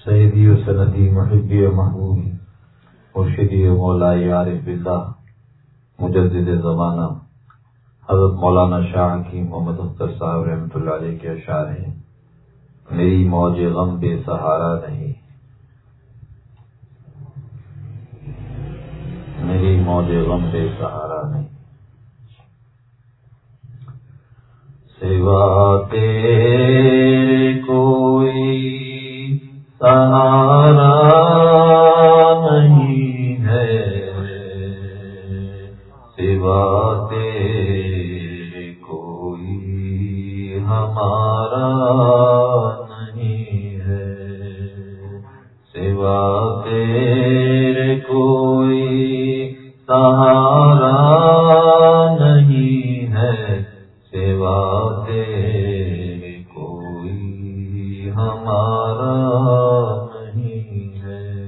سیدی و سندی محبی و محبوبی مرشدی و مولائی عارف باللہ مجدد زمانہ حضرت مولانا شاہ حکیم محمد اختر صاحب رحمۃ اللہ علیہ کے اشعار ہیں۔ میری موج غم بے سہارا نہیں، میری موج غم بے سہارا نہیں، سوا تیرے کوئی سہارا نہیں ہے، سوا تیرے کوئی ہمارا نہیں ہے، سوا تیرے کوئی سہارا نہیں ہے، سوا تیرے کوئی ہمارا نہیں ہے،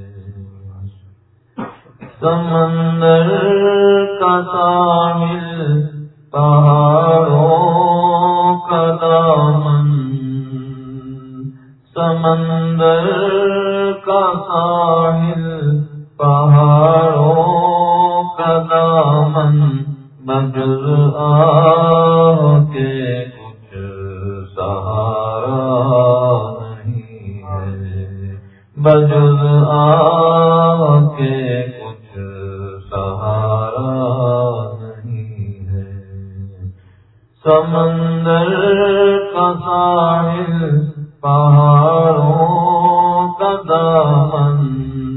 سمندر کا ساحل پہاڑوں کا دامن، سمندر کا ساحل پہاڑوں کا دامن، بجز آہ کے کچھ سہارا نہیں ہے، بجز آہ کے کچھ سہارا نہیں ہے، سمندر کا ساحل پہاڑوں کا دامن،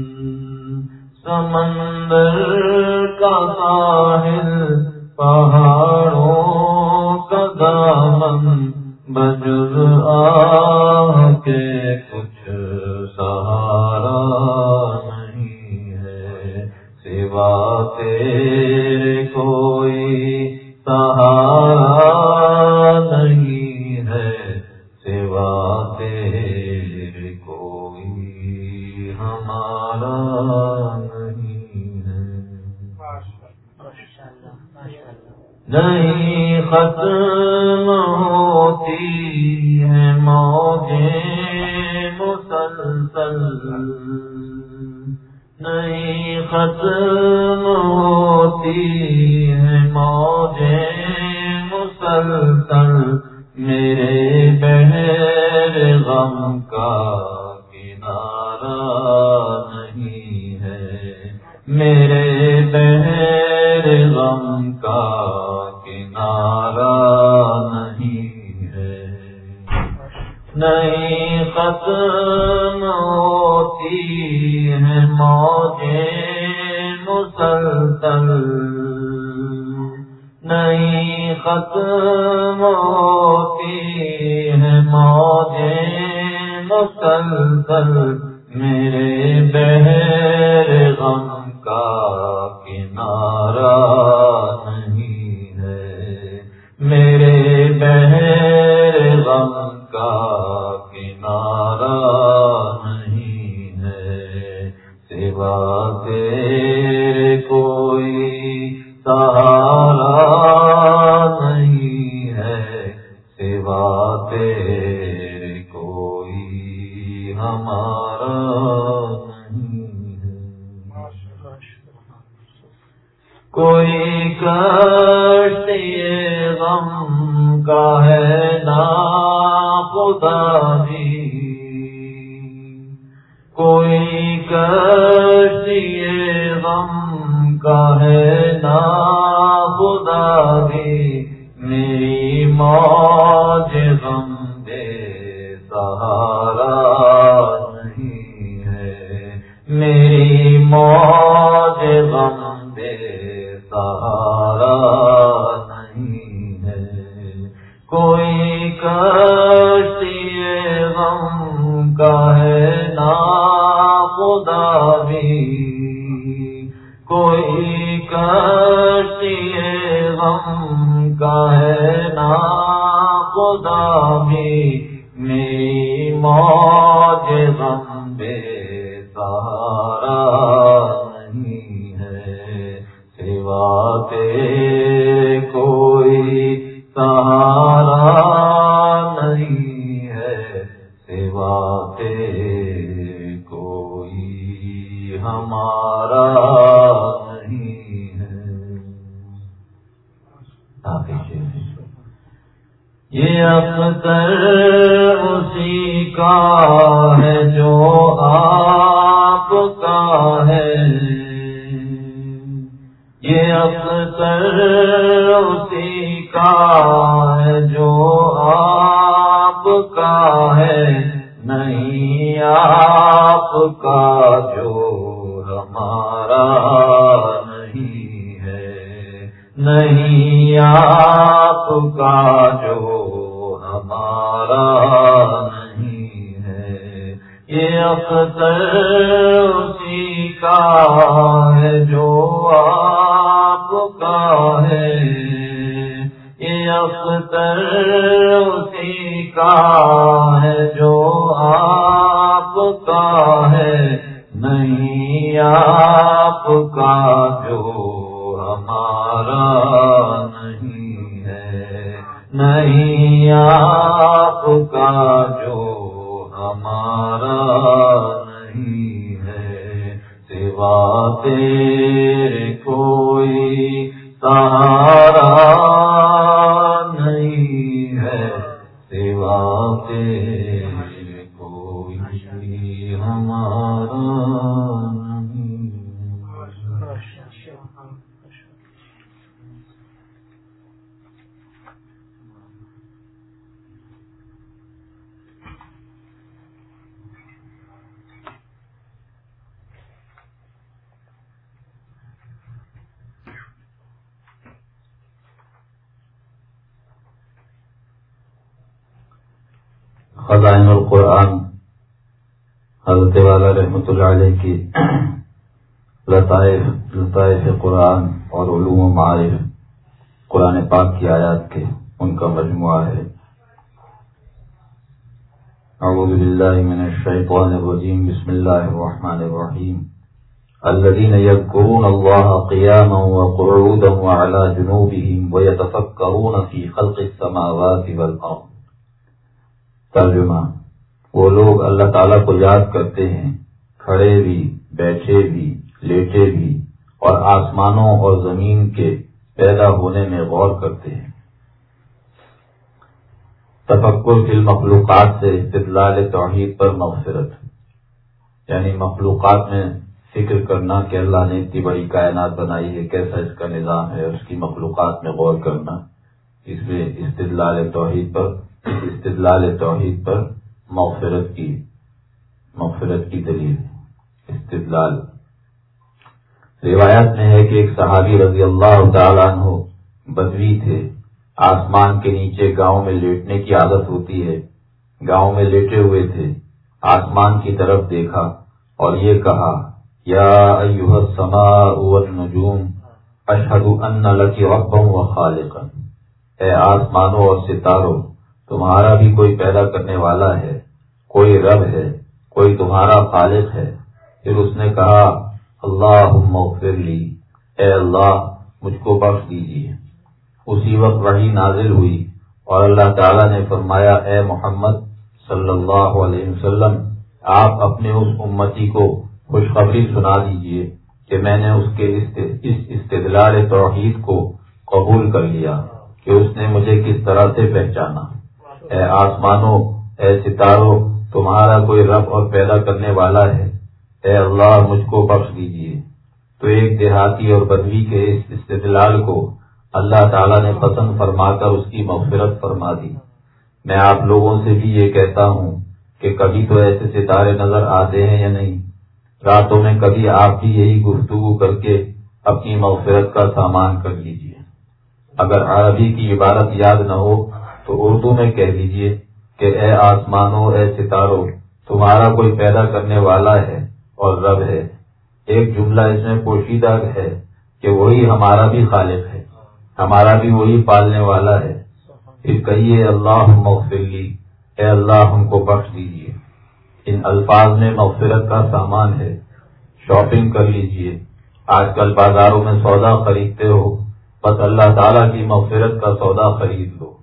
سمندر کا ساحل پہاڑوں کا دامن، بجز آہ کے کچھ سہارا نہیں ہے، سوا تیرے کوئی سہارا نہیں ہے، سوا تیرے کوئی ہمارا نہیں ہے، نہیں ختم ہوتی ہے موجیں مسلسل، نہیں ختم ہوتی ہے موجیں مسلسل، میرے بحر غم کا کنارہ نہیں ہے، میرے بحر غم کا کنارہ نہیں ہے، نہیں ختم ہوتی ہے موجیں مسلسل، نہیں ختم ہوتی ہے موجیں مسلسل، میرے بحر غم کا کنارہ نہیں ہے، میرے بحر غم کا کنارہ نہیں ہے، سوا تیرے کوئی سہارا نہیں ہے، سوا تیرے کوئی ہمارا نہیں ہے، کوئی کشتی غم کا ہے نا خدا دی، کوئی کشتی غم کا ہے نا خدا دی، میری موج غم بے سہارا نہیں ہے، میری موج غم بے سہارا نہیں ہے، کوئی کشتی غم کا ہے نا خدا بھی، کوئی کشتی غم کا ہے نا خدا بھی، میری موج غم بے سہارا نہیں ہے، سوا تیرے کوئی سہارا نہیں ہے، سوا تیرے ہمارا نہیں ہے. یہ اختر اسی کا ہے جو آپ کا ہے. یہ اختر اسی کا ہے جو آپ کا ہے. نہیں آپ کا جو ہمارا نہیں ہے. نہیں آپ کا جو ہمارا نہیں ہے. یہ اختر اسی کا ہے جو آپ کا ہے. یہ اختر اسی کا ہے جو آپ کا ہے. نہیں آپ کا جو ہمارا نہیں ہے. نہیں آپ کا جو ہمارا نہیں ہے. سوا تیرے کوئی سہارا نہیں ہے. سوا تیرے کوئی ہمارا نہیں. خزائن القرآن حضرت والا رحمۃ اللہ علیہ کی لطائف قرآن اور علوم و معارف قرآن پاک کی آیات کے ان کا مجموعہ ہے. اعوذ باللہ من الشیطان الرجیم. بسم اللہ الرحمن الرحیم. الذين يذكرون الله قياما وقعودا وعلى جنوبهم ويتفكرون في خلق السماوات والأرض. ترجمہ: وہ لوگ اللہ تعالیٰ کو یاد کرتے ہیں کھڑے بھی، بیٹھے بھی، لیٹے بھی، اور آسمانوں اور زمین کے پیدا ہونے میں غور کرتے ہیں. تفکر فی المخلوقات سے استدلال توحید پر مغفرت، یعنی مخلوقات میں فکر کرنا کہ اللہ نے اتنی بڑی کائنات بنائی ہے، کیسا اس کا نظام ہے، اس کی مخلوقات میں غور کرنا، اس میں استدلال توحید پر مغفرت کی دلیل. استدلال روایت میں ہے کہ ایک صحابی رضی اللہ تعالیٰ عنہ بدوی تھے. آسمان کے نیچے گاؤں میں لیٹنے کی عادت ہوتی ہے. گاؤں میں لیٹے ہوئے تھے، آسمان کی طرف دیکھا اور یہ کہا: یا ایھا السماء والنجوم اشہد ان لک ربا وخالقا. اے آسمانوں اور ستاروں، تمہارا بھی کوئی پیدا کرنے والا ہے، کوئی رب ہے، کوئی تمہارا خالق ہے. پھر اس نے کہا: اللہم اغفر لی، اے اللہ مجھ کو بخش دیجیے. اسی وقت وحی نازل ہوئی اور اللہ تعالیٰ نے فرمایا: اے محمد صلی اللہ علیہ وسلم، آپ اپنے اس امتی کو خوشخبری سنا دیجیے کہ میں نے اس کے اس استدلال توحید کو قبول کر لیا کہ اس نے مجھے کس طرح سے پہچانا. اے آسمانوں، اے ستاروں، تمہارا کوئی رب اور پیدا کرنے والا ہے، اے اللہ مجھ کو بخش دیجیے. تو ایک دیہاتی اور بدوی کے اس استدلال کو اللہ تعالیٰ نے پسند فرما کر اس کی مغفرت فرما دی. میں آپ لوگوں سے بھی یہ کہتا ہوں کہ کبھی تو ایسے ستارے نظر آتے ہیں یا نہیں؟ راتوں میں کبھی آپ بھی یہی گفتگو کر کے اپنی مغفرت کا سامان کر لیجیے. اگر عربی کی عبارت یاد نہ ہو تو اردو میں کہہ دیجیے کہ اے آسمانوں، اے ستاروں، تمہارا کوئی پیدا کرنے والا ہے اور رب ہے. ایک جملہ اس میں پوشیدہ ہے کہ وہی ہمارا بھی خالق ہے، ہمارا بھی وہی پالنے والا ہے. پھر کہیے: اللہم اغفر لی، اے اللہ ہم کو بخش دیجیے. ان الفاظ میں مغفرت کا سامان ہے. شاپنگ کر لیجیے. آج کل بازاروں میں سودا خریدتے ہو، بس اللہ تعالیٰ کی مغفرت کا سودا خرید لو.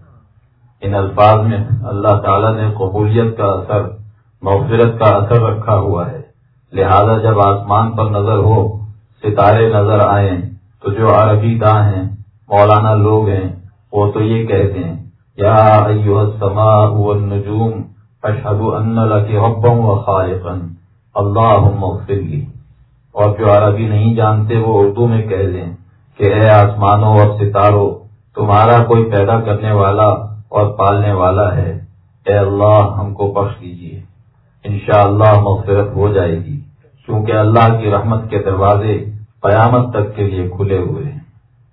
ان الفاظ میں اللہ تعالیٰ نے قبولیت کا اثر، مغفرت کا اثر رکھا ہوا ہے. لہذا جب آسمان پر نظر ہو ستارے نظر آئیں تو جو عربی داں ہیں، مولانا لوگ ہیں، وہ تو یہ کہتے ہیں یا ایھا السماء والنجوم اشھد ان لک ربا وخالقا اللہم اغفر لی۔ اور جو عربی نہیں جانتے وہ اردو میں کہہ دیں کہ اے آسمانوں اور ستاروں، تمہارا کوئی پیدا کرنے والا اور پالنے والا ہے، اے اللہ ہم کو بخش دیجیے۔ انشاءاللہ مغفرت ہو جائے گی، کیونکہ اللہ کی رحمت کے دروازے قیامت تک کے لیے کھلے ہوئے ہیں۔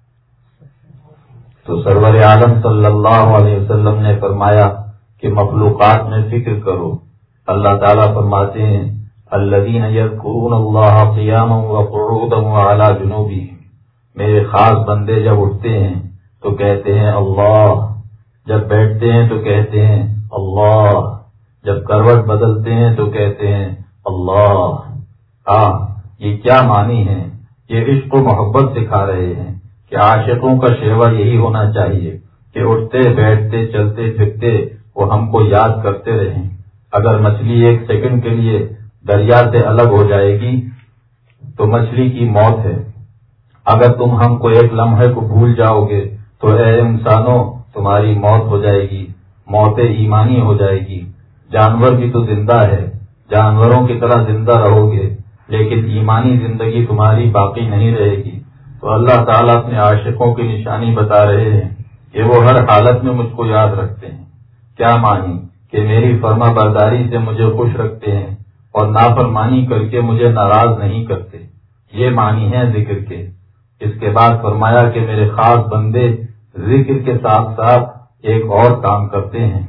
تو سرور عالم صلی اللہ علیہ وسلم نے فرمایا کہ مخلوقات میں فکر کرو۔ اللہ تعالیٰ فرماتے ہیں الذین یذکرون اللہ قیاما وقعودا وعلی جنوبہم، میرے خاص بندے جب اٹھتے ہیں تو کہتے ہیں اللہ، جب بیٹھتے ہیں تو کہتے ہیں اللہ، جب کروٹ بدلتے ہیں تو کہتے ہیں اللہ۔ یہ کیا معنی ہے؟ یہ عشق و محبت سکھا رہے ہیں کہ عاشقوں کا شیوا یہی ہونا چاہیے کہ اٹھتے بیٹھتے چلتے پھرتے وہ ہم کو یاد کرتے رہیں۔ اگر مچھلی ایک سیکنڈ کے لیے دریا سے الگ ہو جائے گی تو مچھلی کی موت ہے۔ اگر تم ہم کو ایک لمحے کو بھول جاؤ گے تو اے انسانوں تمہاری موت ہو جائے گی، موت ایمانی ہو جائے گی۔ جانور بھی تو زندہ ہے، جانوروں کی طرح زندہ رہو گے، لیکن ایمانی زندگی تمہاری باقی نہیں رہے گی۔ تو اللہ تعالیٰ اپنے عاشقوں کی نشانی بتا رہے ہیں کہ وہ ہر حالت میں مجھ کو یاد رکھتے ہیں۔ کیا معنی؟ کہ میری فرما برداری سے مجھے خوش رکھتے ہیں اور نافرمانی کر کے مجھے ناراض نہیں کرتے۔ یہ معنی ہے ذکر کے۔ اس کے بعد فرمایا کہ میرے خاص بندے ذکر کے ساتھ ساتھ ایک اور کام کرتے ہیں،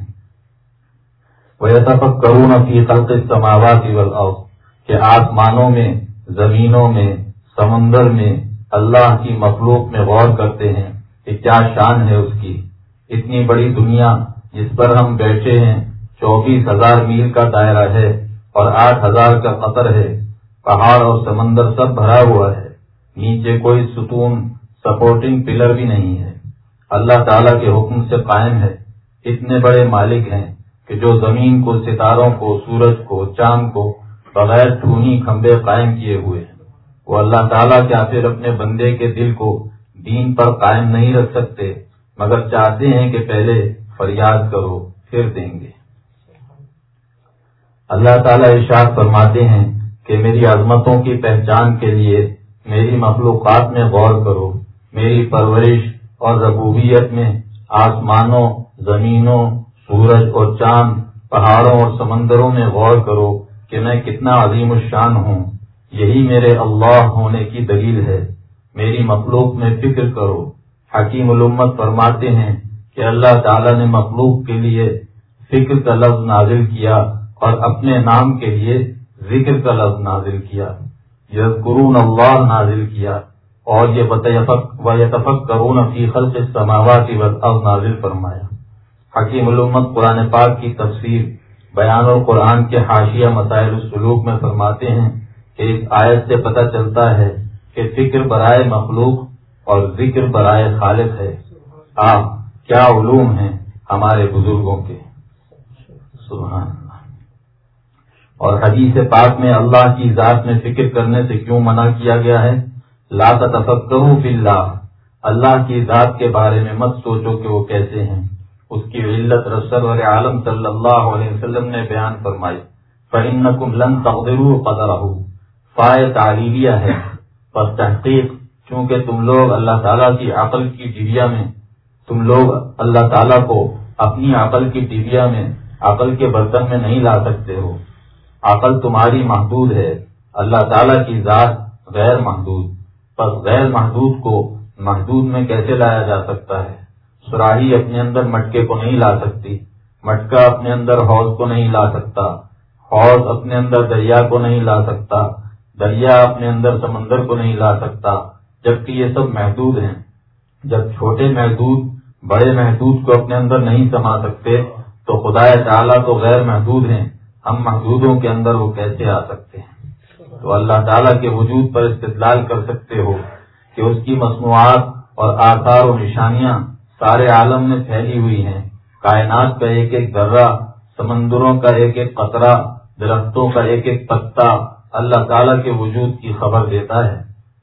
وَيَتَفَكَّرُونَ فِي خَلْقِ السَّمَاوَاتِ وَالْأَرْضِ، کہ آسمانوں میں، زمینوں میں، سمندر میں اللہ کی مخلوق میں غور کرتے ہیں کہ کیا شان ہے اس کی۔ اتنی بڑی دنیا جس پر ہم بیٹھے ہیں 24,000 میل کا دائرہ ہے اور 8,000 کا قطر ہے، پہاڑ اور سمندر سب بھرا ہوا ہے، نیچے کوئی ستون سپورٹنگ پلر بھی نہیں ہے، اللہ تعالیٰ کے حکم سے قائم ہے۔ اتنے بڑے مالک ہیں کہ جو زمین کو، ستاروں کو، سورج کو، چاند کو بغیر ٹھونی کھمبے قائم کیے ہوئے ہیں۔ وہ اللہ تعالیٰ کیا پھر اپنے بندے کے دل کو دین پر قائم نہیں رکھ سکتے، مگر چاہتے ہیں کہ پہلے فریاد کرو پھر دیں گے۔ اللہ تعالیٰ ارشاد فرماتے ہیں کہ میری عظمتوں کی پہچان کے لیے میری مخلوقات میں غور کرو، میری پرورش اور ربوبیت میں آسمانوں، زمینوں، سورج اور چاند، پہاڑوں اور سمندروں میں غور کرو کہ میں کتنا عظیم الشان ہوں۔ یہی میرے اللہ ہونے کی دلیل ہے۔ میری مخلوق میں فکر کرو۔ حکیم الامت فرماتے ہیں کہ اللہ تعالیٰ نے مخلوق کے لیے فکر کا لفظ نازل کیا اور اپنے نام کے لیے ذکر کا لفظ نازل کیا، یذکرون اللہ نازل کیا، اور یہ وَيَتَفَكَّرُونَ فِي خَلْقِ السَّمَاوَاتِ وَالْأَرْضِ نازل فرمایا۔ حکیم الامت قرآن پاک کی تفسیر بیان القرآن کے حاشیہ مسائل السلوک میں فرماتے ہیں کہ اس آیت سے پتہ چلتا ہے کہ فکر برائے مخلوق اور ذکر برائے خالق ہے۔ کیا علوم ہیں ہمارے بزرگوں کے، سبحان اللہ۔ اور حدیث پاک میں اللہ کی ذات میں فکر کرنے سے کیوں منع کیا گیا ہے؟ لا تتفکروا فی اللہ، اللہ کی ذات کے بارے میں مت سوچو کہ وہ کیسے ہیں۔ اس کی علت رسول عالم صلی اللہ علیہ وسلم نے بیان فرمائی، فَإِنَّكُمْ لَن تَقْدِرُوا قَدْرَهُ، فائے تعلیلیہ ہے، پر تحقیق چونکہ تم لوگ اللہ تعالیٰ کی عقل کی ڈبیا میں، تم لوگ اللہ تعالیٰ کو اپنی عقل کی ڈبیا میں، عقل کے برتن میں نہیں لا سکتے ہو۔ عقل تمہاری محدود ہے، اللہ تعالیٰ کی ذات غیر محدود، پس غیر محدود کو محدود میں کیسے لایا جا سکتا ہے؟ سراہی اپنے اندر مٹکے کو نہیں لا سکتی، مٹکا اپنے اندر حوض کو نہیں لا سکتا، حوض اپنے اندر دریا کو نہیں لا سکتا، دریا اپنے اندر سمندر کو نہیں لا سکتا، جبکہ یہ سب محدود ہیں۔ جب چھوٹے محدود بڑے محدود کو اپنے اندر نہیں سما سکتے تو خدا تعالیٰ تو غیر محدود ہیں، ہم محدودوں کے اندر وہ کیسے آ سکتے ہیں؟ تو اللہ تعالیٰ کے وجود پر استدلال کر سکتے ہو کہ اس کی مصنوعات اور آثار و نشانیاں سارے عالم میں پھیلی ہوئی ہیں، کائنات کا ایک ایک ذرہ، سمندروں کا ایک ایک قطرہ، درختوں کا ایک ایک پتا اللہ تعالیٰ کے وجود کی خبر دیتا ہے۔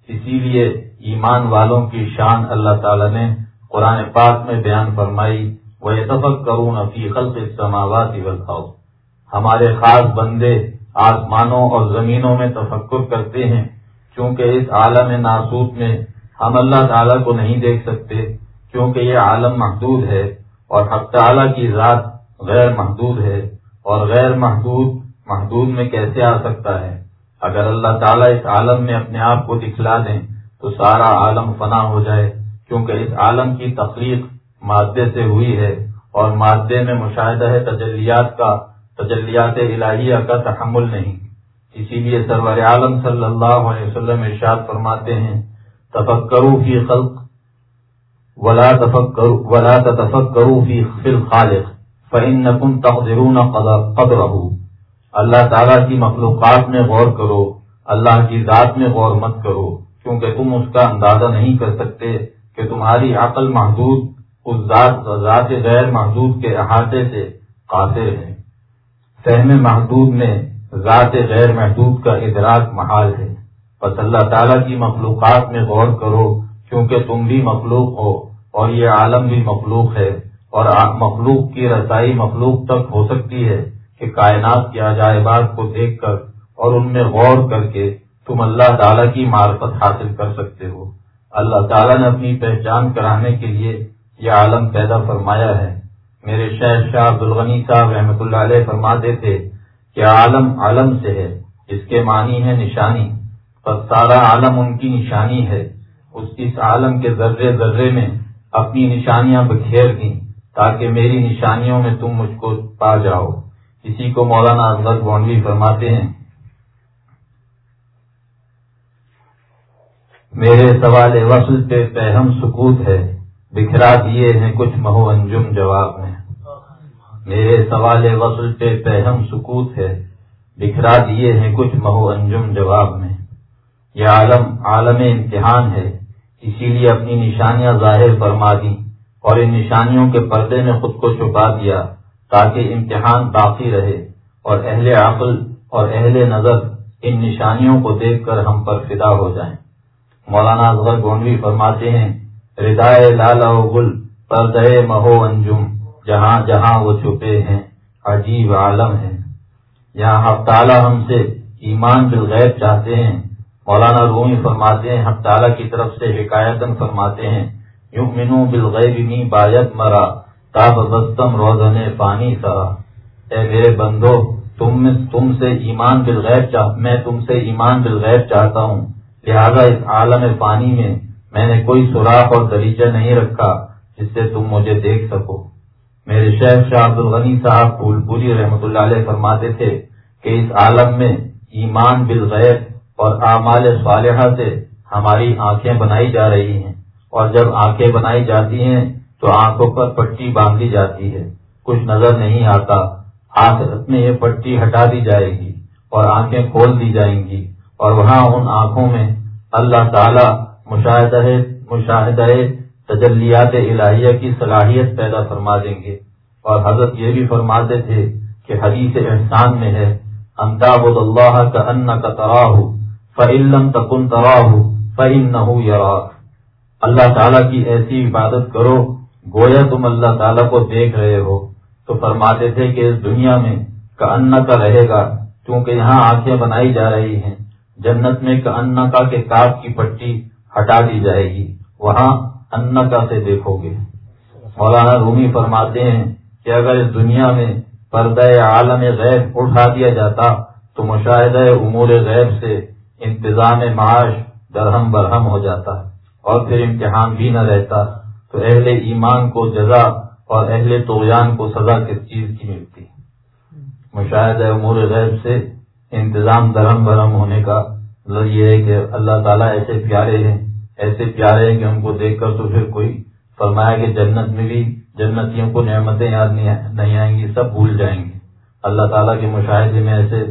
اسی لیے ایمان والوں کی شان اللہ تعالیٰ نے قرآن پاک میں بیان فرمائی، وَيَتَفَكَّرُونَ فِي خَلْقِ السَّمَاوَاتِ وَالْأَرْضِ، ہمارے خاص بندے آسمانوں اور زمینوں میں تفکر کرتے ہیں، کیونکہ اس عالم ناسوت میں ہم اللہ تعالیٰ کو نہیں دیکھ سکتے، کیونکہ یہ عالم محدود ہے اور حق تعالیٰ کی ذات غیر محدود ہے، اور غیر محدود میں کیسے آ سکتا ہے؟ اگر اللہ تعالیٰ اس عالم میں اپنے آپ کو دکھلا دیں تو سارا عالم فنا ہو جائے، کیونکہ اس عالم کی تخلیق مادے سے ہوئی ہے، اور مادے میں مشاہدہ ہے تجلیات الہیہ کا تحمل نہیں۔ اسی لیے سرور عالم صلی اللہ علیہ وسلم ارشاد فرماتے ہیں، تفکروا فی خلق ولا تتفکروا فی الخالق فإنکم تقدرون قدرہ، اللہ تعالیٰ کی مخلوقات میں غور کرو، اللہ کی ذات میں غور مت کرو، کیونکہ تم اس کا اندازہ نہیں کر سکتے کہ تمہاری عقل محدود اس ذات غیر محدود کے احاطے سے قاصر ہے۔ فہم محدود میں ذات غیر محدود کا ادراک محال ہے۔ بس اللہ تعالیٰ کی مخلوقات میں غور کرو، کیونکہ تم بھی مخلوق ہو اور یہ عالم بھی مخلوق ہے، اور مخلوق کی رسائی مخلوق تک ہو سکتی ہے کہ کائنات کے عجائبات کو دیکھ کر اور ان میں غور کر کے تم اللہ تعالیٰ کی معرفت حاصل کر سکتے ہو۔ اللہ تعالیٰ نے اپنی پہچان کرانے کے لیے یہ عالم پیدا فرمایا ہے۔ میرے شیخ شاہ عبد الغنی صاحب رحمۃ اللہ علیہ فرماتے تھے کہ عالم علم سے ہے، اس کے معنی ہے نشانی، پس سارا عالم ان کی نشانی ہے۔ اس عالم کے ذرے ذرے میں اپنی نشانیاں بکھیر دیں تاکہ میری نشانیوں میں تم مجھ کو پا جاؤ۔ اسی کو مولانا اصغر گونڈوی فرماتے ہیں، میرے سوال وصل پہ پہم سکوت ہے، بکھرا دیے ہیں کچھ مہو انجم جواب میں۔ میرے سوال وصل پہ پہم سکوت ہے، بکھرا دیے ہیں کچھ مہو انجم جواب میں۔ یہ عالم امتحان ہے، اسی لیے اپنی نشانیاں ظاہر فرما دی اور ان نشانیوں کے پردے میں خود کو چھپا دیا تاکہ امتحان باقی رہے اور اہل عقل اور اہل نظر ان نشانیوں کو دیکھ کر ہم پر فدا ہو جائیں۔ مولانا اصغر گونڈوی فرماتے ہیں، ردائے لالہ و گل پردے مہو انجم، جہاں جہاں وہ چھپے ہیں عجیب عالم ہے۔ یہاں حق تعالیٰ ہم سے ایمان بالغیب چاہتے ہیں۔ مولانا رومی فرماتے ہیں، حق تعالیٰ کی طرف سے حکایتاً فرماتے ہیں، یؤمنو بالغیب می باید مرا تاب بستم روزن فانی سرا۔ اے میرے بندو، تم سے ایمان بالغیب میں تم سے ایمان بالغیب چاہتا ہوں، لہذا اس عالم فانی میں نے کوئی سوراخ اور دریچہ نہیں رکھا جس سے تم مجھے دیکھ سکو۔ میرے شیخ شاہ عبد الغنی صاحب پھول پوری رحمۃ اللہ علیہ فرماتے تھے کہ اس عالم میں ایمان بالغیب اور اعمال صالحہ سے ہماری آنکھیں بنائی جا رہی ہیں، اور جب آنکھیں بنائی جاتی ہیں تو آنکھوں پر پٹی باندھی جاتی ہے، کچھ نظر نہیں آتا۔ آخرت میں یہ پٹی ہٹا دی جائے گی اور آنکھیں کھول دی جائیں گی، اور وہاں ان آنکھوں میں اللہ تعالی مشاہدہ تجلیات الہیہ کی صلاحیت پیدا فرما دیں گے۔ اور حضرت یہ بھی فرماتے تھے کہ حدیث احسان میں ہے، ان تعبد اللہ کأنک تراہ فإن لم تکن تراہ فإنہ یراک، اللہ تعالیٰ کی ایسی عبادت کرو گویا تم اللہ تعالیٰ کو دیکھ رہے ہو۔ تو فرماتے تھے کہ اس دنیا میں کأنک رہے گا، کیونکہ یہاں آنکھیں بنائی جا رہی ہیں، جنت میں کأنک کے کاف کی پٹی ہٹا دی جائے گی، وہاں انکا سے دیکھو گے۔ مولانا رومی فرماتے ہیں کہ اگر اس دنیا میں پردہ عالم غیب اٹھا دیا جاتا تو مشاہدہ امور غیب سے انتظام معاش درہم برہم ہو جاتا، اور پھر امتحان بھی نہ رہتا، تو اہل ایمان کو جزا اور اہل طغیان کو سزا کس چیز کی ملتی؟ مشاہدہ امور غیب سے انتظام درہم برہم ہونے کا مطلب یہ ہے کہ اللہ تعالیٰ ایسے پیارے ہیں کہ ان کو دیکھ کر تو پھر کوئی فرمایا کہ جنت میں بھی جنتیوں کو نعمتیں یاد نہیں آئیں گی، سب بھول جائیں گے۔ اللہ تعالیٰ کے مشاہدے میں ایسے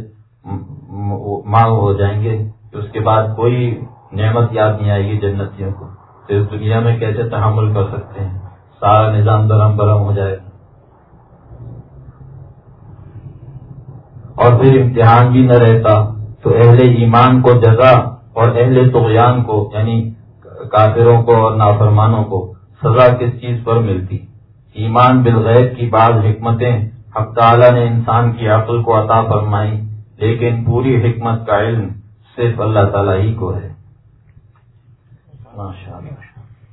مانگ ہو جائیں گے کہ اس کے بعد کوئی نعمت یاد نہیں آئے گی جنتیوں کو، تو اس دنیا میں کیسے تحمل کر سکتے ہیں؟ سارا نظام درہم برہم ہو جائے گا، اور پھر امتحان بھی نہ رہتا، تو اہل ایمان کو جزا اور اہل طغیان کو یعنی کافروں کو اور نافرمانوں کو سزا کس چیز پر ملتی؟ ایمان بالغیب کی بعض حکمتیں حق تعالیٰ نے انسان کی عقل کو عطا فرمائی، لیکن پوری حکمت کا علم صرف اللہ تعالیٰ ہی کو ہے۔ ماشاءاللہ۔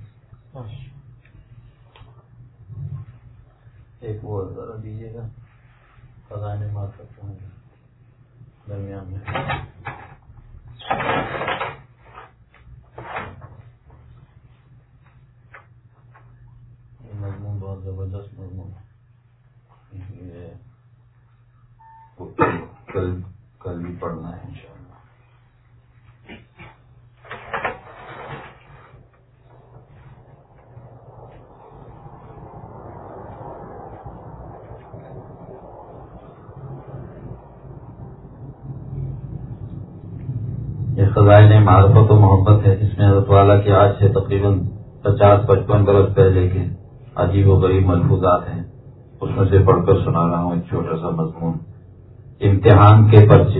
ایک وہ ذرا دیجیے گا، خزانے معاف کرتا ہوں درمیان میں۔ یہ مضمون بہت زبردست مضمون ہے، کل بھی پڑھنا ہے انشاءاللہ۔ یہ خزائن معرفت و محبت ہے، جس میں حضرت والا کے آج سے تقریباً 50-55 برس پہلے کے عجیب و غریب ملفوظات ہیں، اس میں سے پڑھ کر سنا رہا ہوں ایک چھوٹا سا مضمون۔ امتحان کے پرچے۔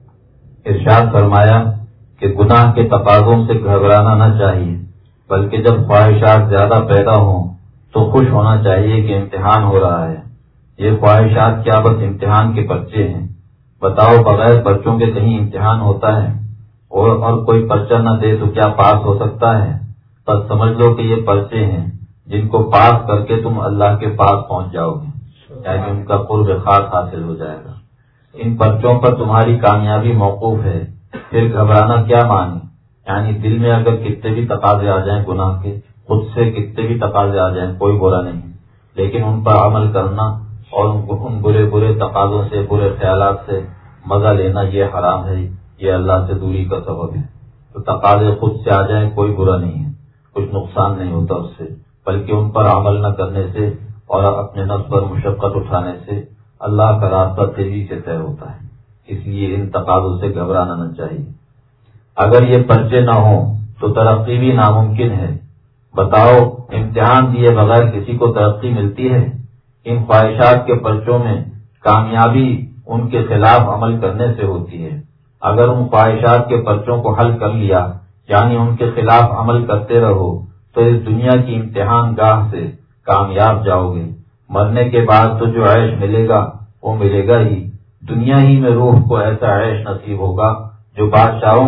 ارشاد فرمایا کہ گناہ کے تقاضوں سے گھبرانا نہ چاہیے، بلکہ جب خواہشات زیادہ پیدا ہوں تو خوش ہونا چاہیے کہ امتحان ہو رہا ہے۔ یہ خواہشات کیا بس امتحان کے پرچے ہیں؟ بتاؤ، بغیر پرچوں کے کہیں امتحان ہوتا ہے؟ اور کوئی پرچہ نہ دے تو کیا پاس ہو سکتا ہے؟ بس سمجھ لو کہ یہ پرچے ہیں جن کو پاس کر کے تم اللہ کے پاس پہنچ جاؤ گے، یعنی ان کا قرب خاص حاصل ہو جائے گا۔ ان پرچوں پر تمہاری کامیابی موقوف ہے، پھر گھبرانا کیا معنی؟ یعنی دل میں اگر کتنے بھی تقاضے آ جائیں گناہ کے، خود سے کتنے بھی تقاضے آ جائیں، کوئی برا نہیں، لیکن ان پر عمل کرنا اور ان برے تقاضوں سے، برے خیالات سے مزہ لینا یہ حرام ہے، یہ اللہ سے دوری کا سبب ہے۔ تو تقاضے خود سے آ جائیں کوئی برا نہیں ہے، کچھ نقصان نہیں ہوتا اس سے، بلکہ ان پر عمل نہ کرنے سے اور اپنے نفس پر مشقت اٹھانے سے اللہ کا راستہ تیزی سے طے ہوتا ہے۔ اس لیے ان تقاضوں سے گھبرانا نہ چاہیے۔ اگر یہ پرچے نہ ہوں تو ترقی بھی ناممکن ہے۔ بتاؤ، امتحان دیے بغیر کسی کو ترقی ملتی ہے؟ ان خواہشات کے پرچوں میں کامیابی ان کے خلاف عمل کرنے سے ہوتی ہے۔ اگر ان خواہشات کے پرچوں کو حل کر لیا، یعنی ان کے خلاف عمل کرتے رہو، تو اس دنیا کی امتحان گاہ سے کامیاب جاؤ گے۔ مرنے کے بعد تو جو عیش ملے گا وہ ملے گا ہی۔ دنیا ہی میں روح کو ایسا عیش نصیب ہوگا جو بادشاہوں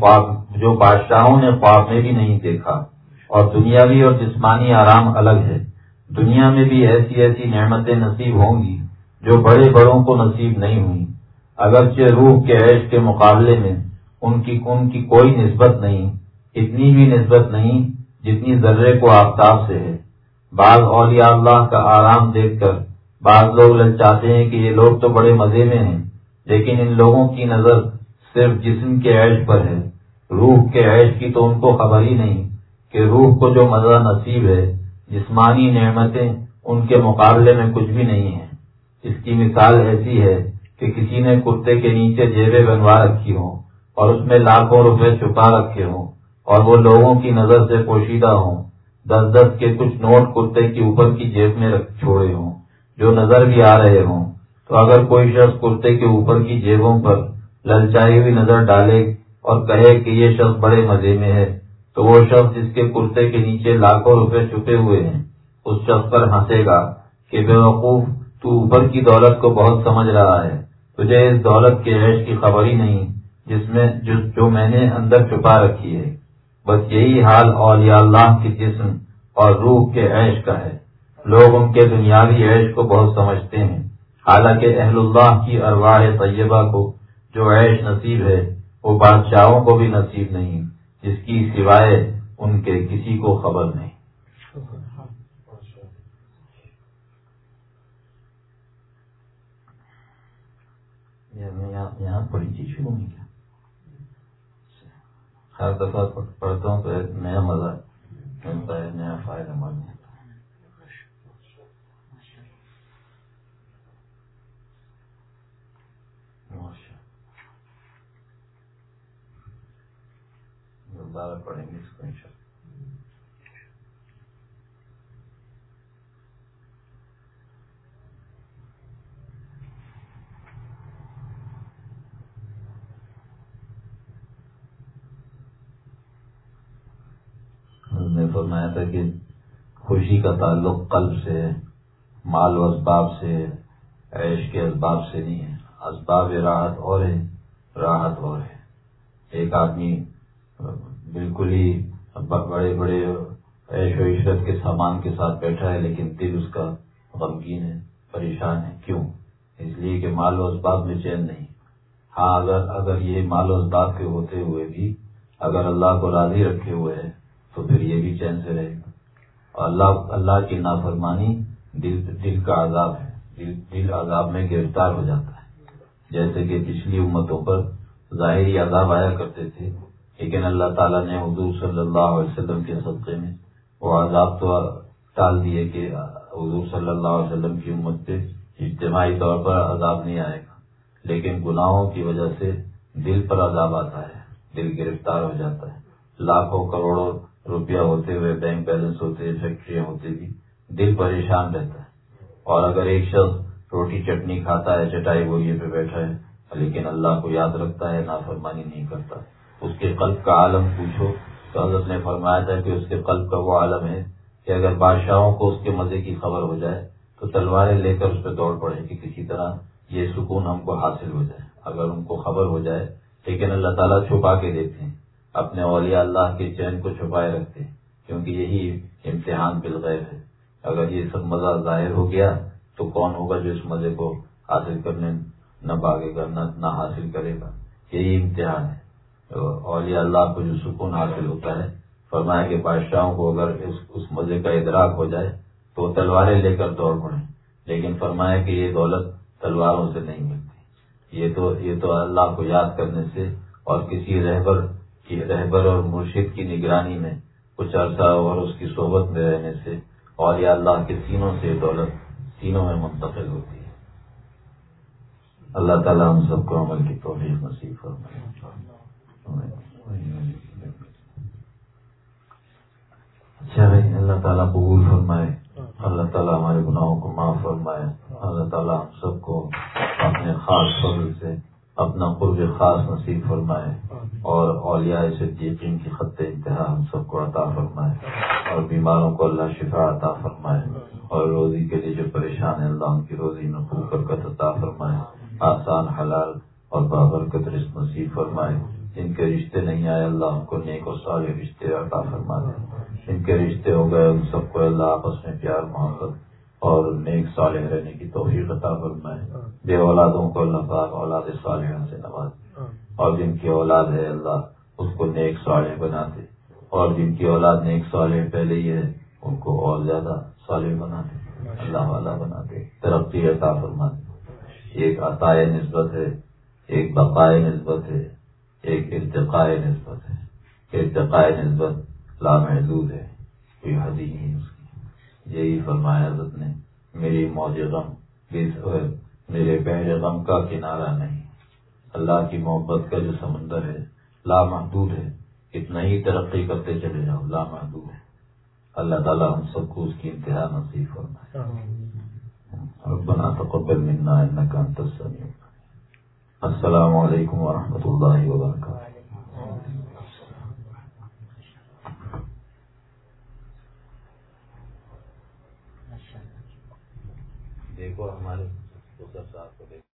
نے خواب میں بھی نہیں دیکھا۔ اور دنیاوی اور جسمانی آرام الگ ہے۔ دنیا میں بھی ایسی نعمتیں نصیب ہوں گی جو بڑے بڑوں کو نصیب نہیں ہوئی، اگرچہ روح کے عیش کے مقابلے میں ان کی کوئی نسبت نہیں، اتنی بھی نسبت نہیں جتنی ذرے کو آفتاب سے ہے۔ بعض اولیاء اللہ کا آرام دیکھ کر بعض لوگ للچاتے ہیں کہ یہ لوگ تو بڑے مزے میں ہیں، لیکن ان لوگوں کی نظر صرف جسم کے عیش پر ہے، روح کے عیش کی تو ان کو خبر ہی نہیں کہ روح کو جو مزہ نصیب ہے، جسمانی نعمتیں ان کے مقابلے میں کچھ بھی نہیں ہیں۔ اس کی مثال ایسی ہے کہ کسی نے کرتے کے نیچے جیبیں بنوا رکھی ہوں اور اس میں لاکھوں روپے چھپا رکھے ہوں اور وہ لوگوں کی نظر سے پوشیدہ ہوں، 10 کے کچھ نوٹ کرتے کی اوپر کی جیب میں چھوڑے ہوں جو نظر بھی آ رہے ہوں، تو اگر کوئی شخص کرتے کے اوپر کی جیبوں پر للچائی ہوئی نظر ڈالے اور کہے کہ یہ شخص بڑے مزے میں ہے، تو وہ شخص جس کے کرتے کے نیچے لاکھوں روپے چھپے ہوئے ہیں اس شخص پر ہنسے گا کہ بے وقوف، تو اوپر کی دولت کو بہت سمجھ رہا ہے، تجھے اس دولت کے عیش کی خبر ہی نہیں جو میں نے اندر چھپا رکھی ہے۔ بس یہی حال اولیاء اللہ کے جسم اور روح کے عیش کا ہے۔ لوگ ان کے دنیاوی عیش کو بہت سمجھتے ہیں، حالانکہ اہل اللہ کی ارواح طیبہ کو جو عیش نصیب ہے وہ بادشاہوں کو بھی نصیب نہیں، جس کی سوائے ان کے کسی کو خبر نہیں۔ یہاں پڑھی چیز شروع نہیں کیا، ہر دفعہ پڑھتا ہوں تو ایک نیا مزہ ملتا ہے، نیا فائدہ مند ہے۔ دوبارہ پڑھیں گے اس کو انشاءاللہ۔ فرمایا تھا کہ خوشی کا تعلق قلب سے ہے، مال و اسباب سے، عیش کے اسباب سے نہیں ہے۔ اسباب راحت اور ہے، راحت اور ہے۔ ایک آدمی بالکل ہی بڑے بڑے عیش و عشرت کے سامان کے ساتھ بیٹھا ہے، لیکن دل اس کا غمگین ہے، پریشان ہے۔ کیوں؟ اس لیے کہ مال و اسباب میں چین نہیں۔ ہاں اگر یہ مال و اسباب کے ہوتے ہوئے بھی اگر اللہ کو راضی رکھے ہوئے ہے تو پھر یہ بھی چین سے رہے گا۔ اور اللہ کی نافرمانی دل کا عذاب ہے، دل عذاب میں گرفتار ہو جاتا ہے۔ جیسے کہ پچھلی امتوں پر ظاہری عذاب آیا کرتے تھے، لیکن اللہ تعالیٰ نے حضور صلی اللہ علیہ وسلم کے صدقے میں وہ عذاب تو ٹال دیے کہ حضور صلی اللہ علیہ وسلم کی امت پہ اجتماعی طور پر عذاب نہیں آئے گا، لیکن گناہوں کی وجہ سے دل پر عذاب آتا ہے، دل گرفتار ہو جاتا ہے۔ لاکھوں کروڑوں روپیہ ہوتے ہوئے، بینک بیلنس ہوتے، فیکٹریاں ہوتے بھی دل پریشان رہتا ہے۔ اور اگر ایک شخص روٹی چٹنی کھاتا ہے، چٹائی بوریے پہ بیٹھا ہے، لیکن اللہ کو یاد رکھتا ہے، نافرمانی نہیں کرتا، اس کے قلب کا عالم پوچھو تو حضرت نے فرمایا تھا کہ اس کے قلب کا وہ عالم ہے کہ اگر بادشاہوں کو اس کے مزے کی خبر ہو جائے تو تلواریں لے کر اس پہ دوڑ پڑے کہ کسی طرح یہ سکون ہم کو حاصل ہو جائے۔ اگر ان کو خبر ہو جائے، لیکن اللہ تعالیٰ چھپا کے دیتے ہیں، اپنے اولیاء اللہ کے چین کو چھپائے رکھتے ہیں، کیونکہ یہی امتحان بالغیب ہے۔ اگر یہ سب مزہ ظاہر ہو گیا تو کون ہوگا جو اس مزے کو حاصل کرنے نہ بھاگے گا، نہ حاصل کرے گا۔ یہی امتحان ہے۔ اولیاء اللہ کو جو سکون حاصل ہوتا ہے، فرمایا کہ بادشاہوں کو اگر اس مزے کا ادراک ہو جائے تو وہ تلواریں لے کر دوڑ پڑیں، لیکن فرمایا کہ یہ دولت تلواروں سے نہیں ملتی، یہ تو اللہ کو یاد کرنے سے اور کسی رہبر اور مرشد کی نگرانی میں کچھ عرصہ اور اس کی صحبت میں رہنے سے اولیاء اللہ کے سینوں سے دولت سینوں میں منتقل ہوتی ہے۔ اللہ تعالیٰ ہم سب کو عمل کی توفیق نصیب فرمائے۔ اچھا بھائی، اللہ تعالیٰ قبول فرمائے، اللہ تعالیٰ ہمارے گناہوں کو معاف فرمائے، اللہ تعالیٰ ہم سب کو اپنے خاص فضل سے اپنا قرب خاص نصیب فرمائے، اور اولیاء صدیقین کی خط انتہا ہم سب کو عطا فرمائے، اور بیماروں کو اللہ شفا عطا فرمائے، اور روزی کے لیے جو پریشان ہے اللہ ان کی روزی میں خوب برکت عطا فرمائے، آسان حلال اور بابرکت رزق نصیب فرمائے۔ جن کے رشتے نہیں آئے اللہ ان کو نیک و صالح رشتے عطا فرما دے، جن کے رشتے ہو گئے ان سب کو اللہ آپس میں پیار محبت اور نیک صالح رہنے کی توفیق عطا فرمائے۔ بے اولادوں کو اللہ پاک اولاد صالحہ سے نوازے، اور جن کی اولاد ہے اللہ اس کو نیک صالح بنا دے، اور جن کی اولاد نیک صالح پہلے ہی ہے ان کو اور زیادہ صالح بنا دے، اللہ والا بنا دے، ترقی عطا فرما دے۔ ایک عطائے نسبت ہے، ایک بقائے نسبت ہے، ایک ارتقائے نسبت ہے۔ ارتقائے نسبت لامحدود ہے، کوئی حد ہی نہیں اس کی۔ یہی فرمایا حضرت نے، میری موج غم میرے بحر غم کا کنارہ نہیں۔ اللہ کی محبت کا جو سمندر ہے لامحدود ہے، اتنا ہی ترقی کرتے چلے جاؤ، لامحدود ہے۔ اللہ تعالیٰ ہم سب کو اس کی انتہا نصیب فرمائے۔ ربنا تقبل منا انك انت السميع العليم۔ السلام علیکم ورحمۃ اللہ وبرکاتہ۔ دیکھو ہمارے صاحب کو دیکھو۔